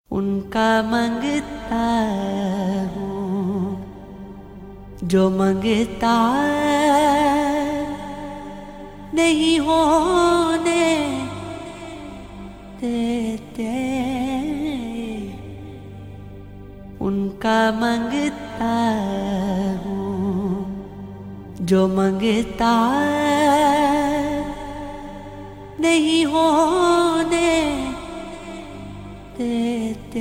ان کا منگتا ہوں جو منگتا نہیں ہونے دیتے، ان کا منگتا ہوں جو منگتا نہیں ہونے دیتے،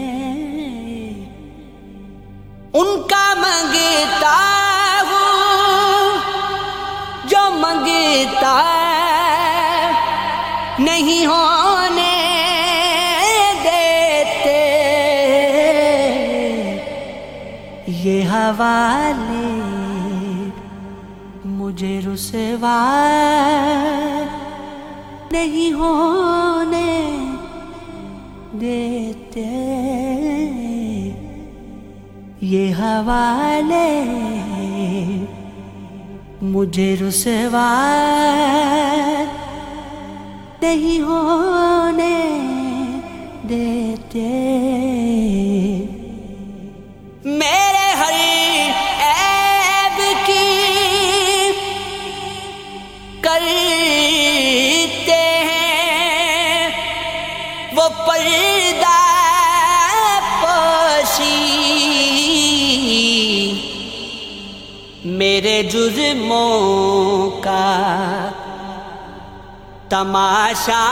ان کا منگتا ہوں جو منگتا نہیں ہونے دیتے، یہ حوالے مجھے رسوا نہیں ہونے دیتے، یہ حوالے مجھے رسوا نہیں ہونے دیتے، میرے ہر عیب کی کرتے ہیں وہ پردہ پوشی، میرے جرموں کا تماشا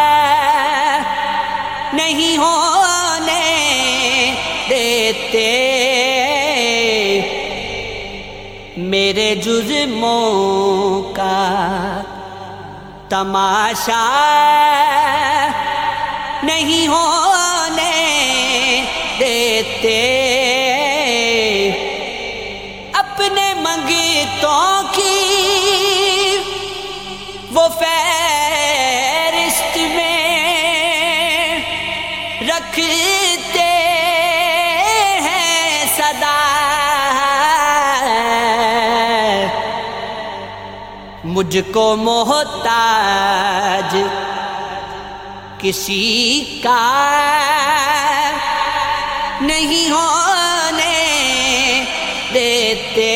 نہیں ہونے دیتے، میرے جرموں کا تماشا نہیں ہونے دیتے، اپنے منگتوں کی وہ فہرست میں رکھتے ہیں صدا، مجھ کو محتاج کسی کا نہیں ہونے دیتے،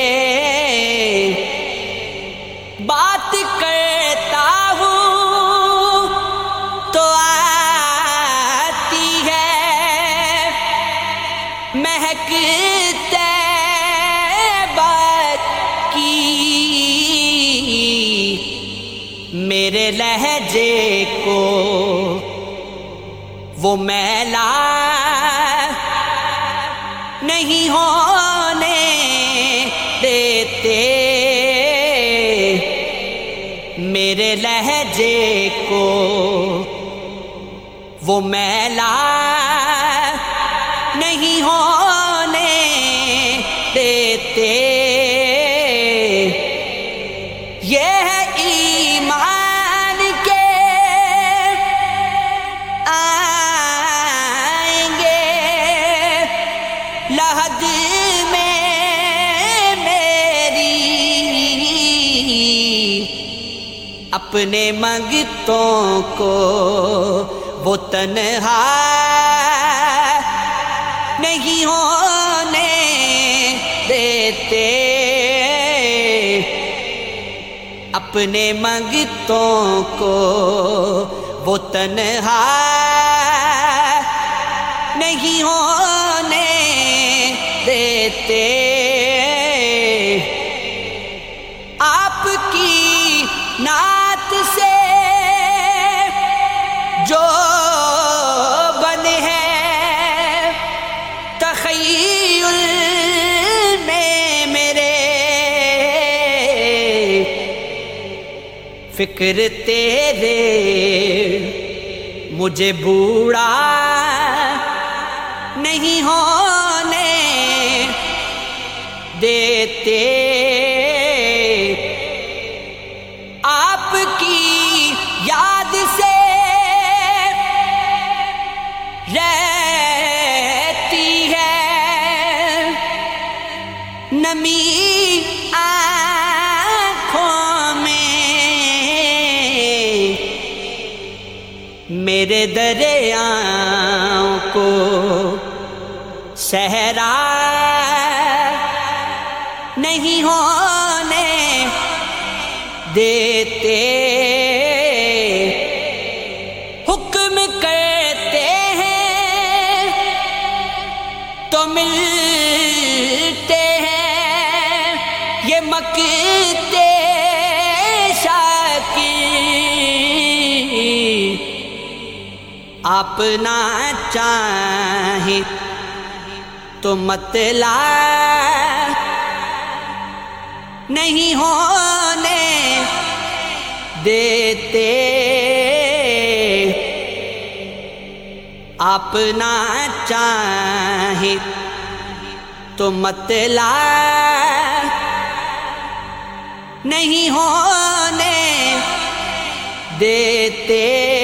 بات کرتا ہوں تو آتی ہے مہکتے کی، میرے لہجے کو وہ میلا نہیں ہونے دیتے، میرے لہجے کو وہ میلا نہیں ہونے دیتے، یہ ہے ایمان کے آئیں گے لحد میں میری، اپنے منگتوں کو وہ تنہا نہیں ہونے دیتے، اپنے منگتوں کو وہ تنہا نہیں ہونے دیتے، آپ کی نعت سے جو بنے ہیں تخیل میں میرے، فکر تیرے مجھے بوڑھا نہیں ہونے دیتے، آپ کی یاد سے رہتی ہے نمی آنکھوں میں، میرے دریاؤں کو صحرا نہیں ہونے دیتے، حکم کرتے ہیں تو ملتے ہیں، یہ مکتے آپ نہ چاہیں تو مطلع نہیں ہونے دیتے، آپ نہ چاہیں تو مطلع نہیں ہونے دیتے۔